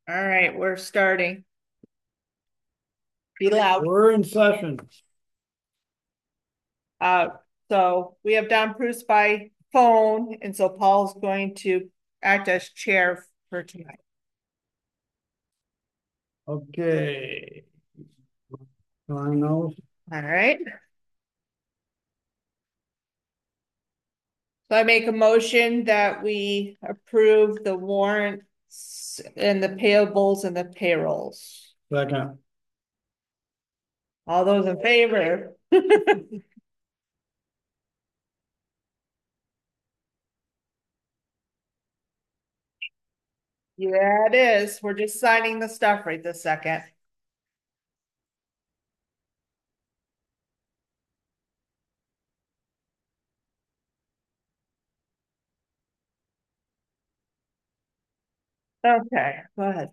All right, we're starting. Be loud. We're in session. Uh, so we have Don Bruce by phone, and so Paul's going to act as chair for tonight. Okay. I know. All right. So I make a motion that we approve the warrants and the payables and the payrolls. Second. All those in favor? Yeah, it is. We're just signing the stuff right this second. Okay, go ahead.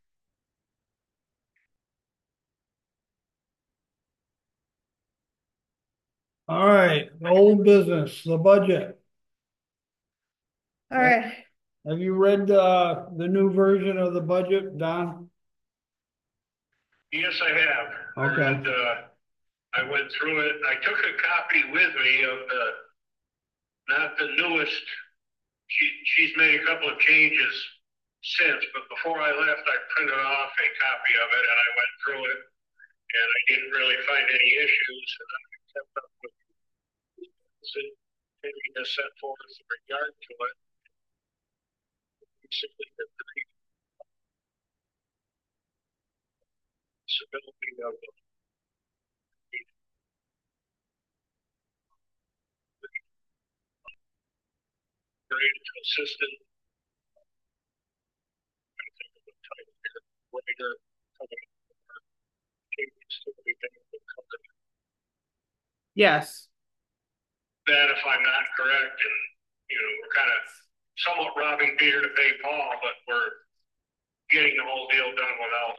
All right, old business, the budget. All right. Have you read the new version of the budget, Don? Yes, I have. Okay. I went through it. I took a copy with me of not the newest. She's made a couple of changes since, but before I left, I printed off a copy of it and I went through it and I didn't really find any issues. And I kept up with what has set forth in regard to it. Basically, the possibility of very consistent, I think of the type here, writer coming changes to the beginning of the company. Yes. That if I'm not correct, and we're kind of somewhat robbing Peter to pay Paul, but we're getting the whole deal done without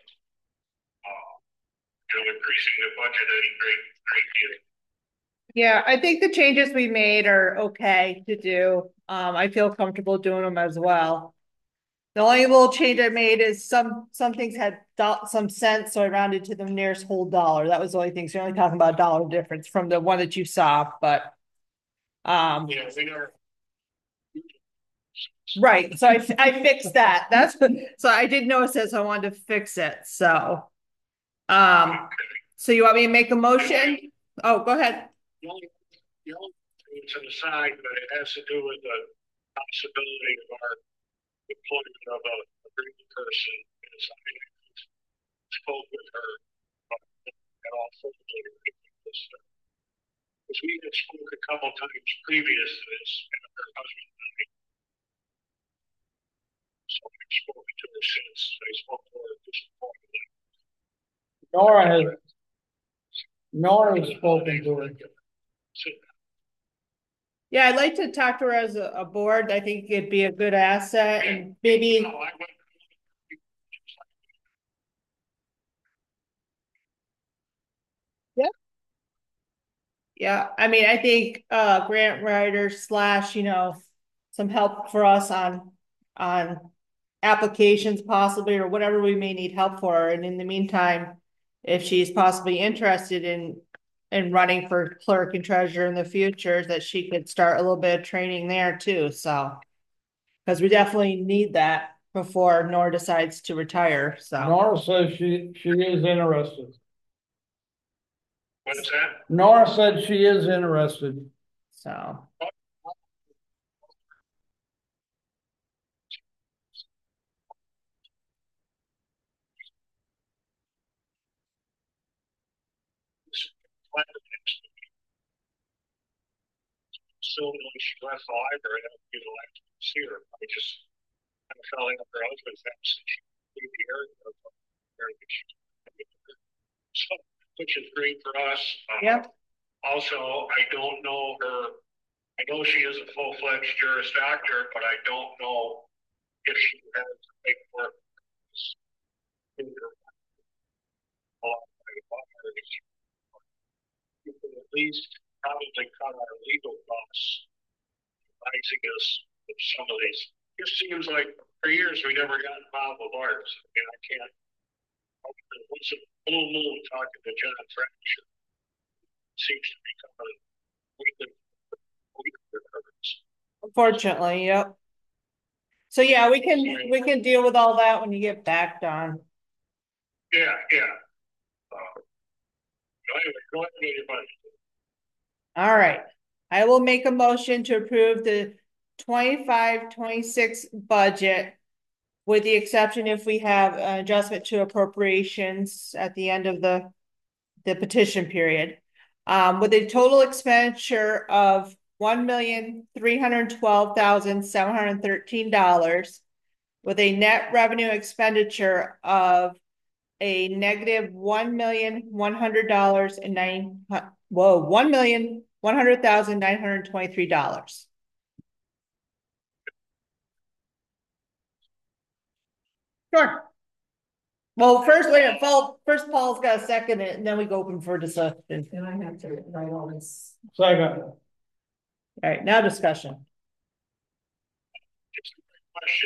increasing the budget any great deal. Yeah, I think the changes we made are okay to do. I feel comfortable doing them as well. The only little change I made is some things had some cents, so I rounded to the nearest whole dollar. That was the only thing. So you're only talking about a dollar difference from the one that you saw, but Yeah, we are. right. So I fixed that. That's so I did notice it, so I wanted to fix it. Um so you want me to make a motion? Oh, go ahead. The only thing it's an aside, but it has to do with the possibility of our employment of a green person. As I spoke with her at all formally because we had spoke a couple times previous to this, and her husband died. So I've spoken to her since. I spoke to her this morning. Nora has Nora has spoken to it. Yeah, I'd like to talk to her as a board. I think it'd be a good asset and maybe. Yeah. Yeah, I mean, I think grant writer slash, some help for us on applications possibly or whatever we may need help for. And in the meantime, if she's possibly interested in running for clerk and treasurer in the future, that she could start a little bit of training there too. So because we definitely need that before Nora decides to retire. So Nora says she is interested. What is that? Nora said she is interested. so Soon when she left the library, I would be the last to see her. I just kind of fell in with her husband's house and she gave the area of which is great for us. yeah. Also, I don't know her. I know she is a full-fledged Juris Doctor, but I don't know if she has paperwork. You can at least probably cut our legal costs advising us of some of these. It seems like for years, we never got involved with ours, and I can't. Once a full moon talking to John Fracture seems to be coming weekly. Unfortunately, yep. So yeah, we can deal with all that when you get back, Don. Yeah, yeah. Anyway, go ahead and get your budget. All right. I will make a motion to approve the 25-26 budget with the exception if we have an adjustment to appropriations at the end of the petition period. With a total expenditure of $1,312,713 with a net revenue expenditure of a negative $1,100,000 and $1,100,923. Sure. Well, first, wait a minute, first Paul's got to second it, and then we go open for discussion. And I have to write all this. Second. All right, now discussion. Just a quick question.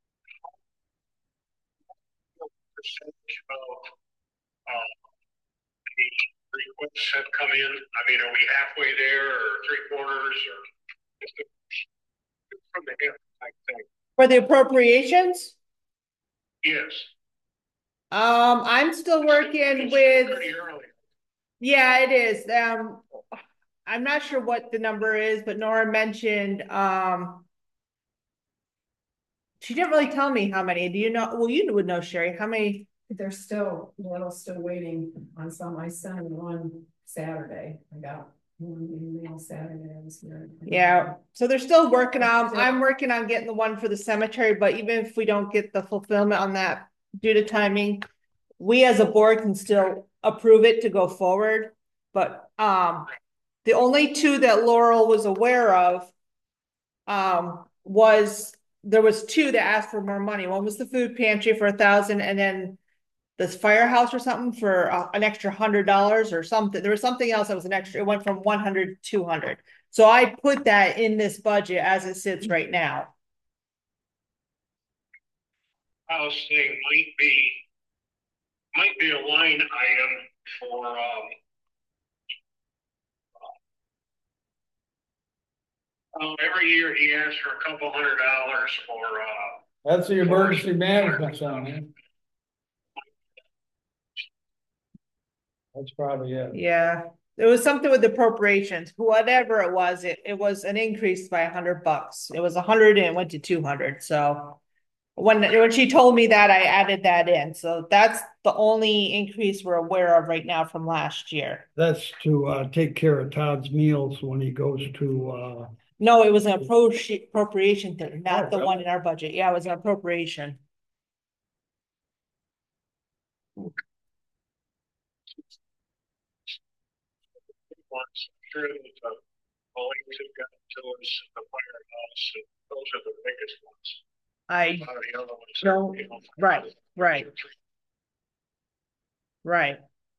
What percentage of the requests have come in? I mean, are we halfway there, or 3/4, or just from the hip, I think? For the appropriations, Yes. I'm still working with, Pretty early. yeah, it is. I'm not sure what the number is, but Nora mentioned, she didn't really tell me how many. Do you know? Well, you would know, Sherry, how many? They're still, still waiting on some. I sent one Saturday. I got one email Saturday. I was here. Yeah, so they're still working on, I'm working on getting the one for the cemetery, but even if we don't get the fulfillment on that due to timing, we as a board can still approve it to go forward. But the only two that Laurel was aware of there was two that asked for more money. One was the food pantry for 1,000, and then this firehouse or something for an extra $100 or something. There was something else that was an extra. It went from 100 to 200. So I put that in this budget as it sits right now. House thing might be a line item for every year he asks for a couple $100 for That's the emergency management zone. That's probably it. Yeah, it was something with appropriations, whatever it was. It was an increase by $100. It was 100 and it went to 200. So when she told me that, I added that in. So that's the only increase we're aware of right now from last year. That's to take care of Todd's meals when he goes to No, it was an appropriation thing, not the really? one in our budget. Yeah, it was an appropriation. ones. I'm sure that the links have gotten to us, the firehouse, and those are the biggest ones. I A lot of the other ones No, right.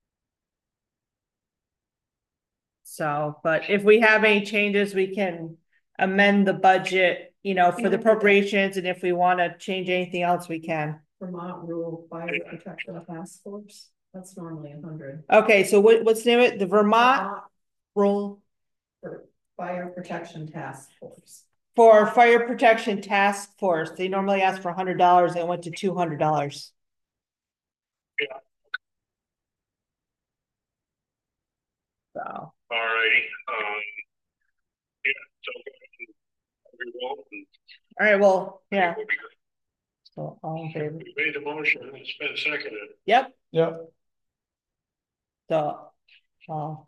So, but if we have any changes, we can amend the budget, for the appropriations, and if we want to change anything else, we can. Vermont Rural Fire Protection Task Force. That's normally 100. Okay, so what's the name of it? The Vermont Rural Fire Protection Task Force. For Fire Protection Task Force, they normally ask for $100 and it went to $200. Yeah. So. All righty. Yeah, so we will. All right, well, yeah. We'll be good. So all in favor. We made the motion, it's been seconded. Yep. Yep. So, all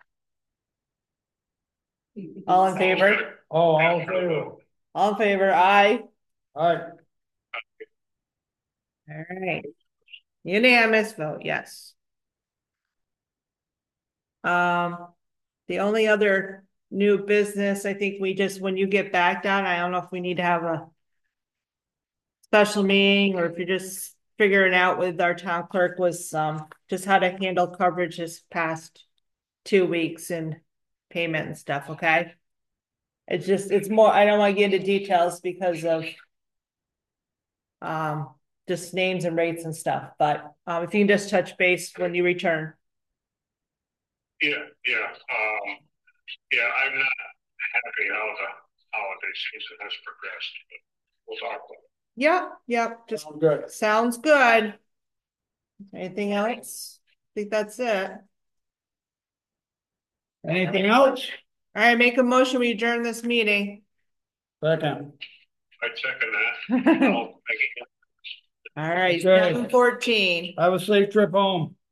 in favor? Oh, all in favor. All in favor, aye. All right. All right. Unanimous vote, yes. The only other new business, I think when you get back down, I don't know if we need to have a special meeting or if you're just figuring out with our town clerk was just how to handle coverage this past 2 weeks and payment and stuff, okay? It's more, I don't want to get into details because of Just names and rates and stuff, but, if you can just touch base when you return. Yeah, yeah, I'm not happy how the holiday season has progressed, but we'll talk about it. Yep, just Good. sounds good. Anything else? I think that's it. Anything else? All right, make a motion, we adjourn this meeting. Second. I'd second that. I'll make it. All right, Okay. 7:14. Have a safe trip home.